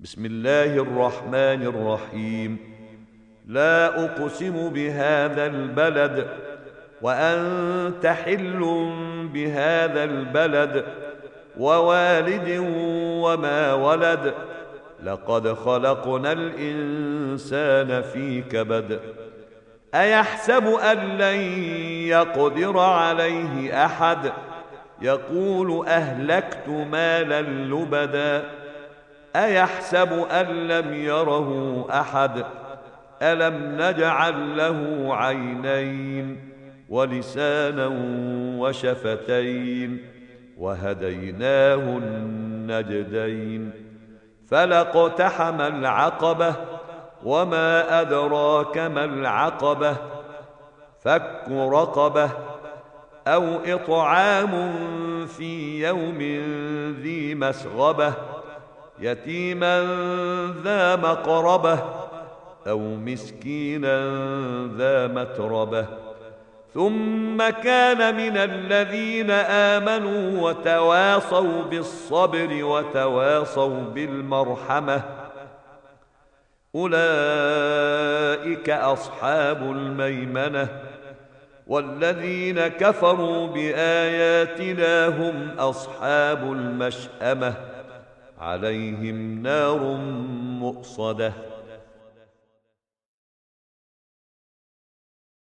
بسم الله الرحمن الرحيم. لا أقسم بهذا البلد وأنت حل بهذا البلد ووالد وما ولد. لقد خلقنا الإنسان في كبد. أيحسب أن لن يقدر عليه أحد؟ يقول أهلكت مالا لبدا. أيحسب أن لم يره أحد؟ ألم نجعل له عينين ولسانا وشفتين وهديناه النجدين. فلاقتحم العقبة وما أدراك ما العقبة. فك رقبة أو إطعام في يوم ذي مسغبة يتيما ذا مقربة أو مسكينا ذا متربة. ثم كان من الذين آمنوا وتواصوا بالصبر وتواصوا بالمرحمة أولئك أصحاب الميمنة. والذين كفروا بآياتنا هم أصحاب المشأمة عليهم نار مؤصدة.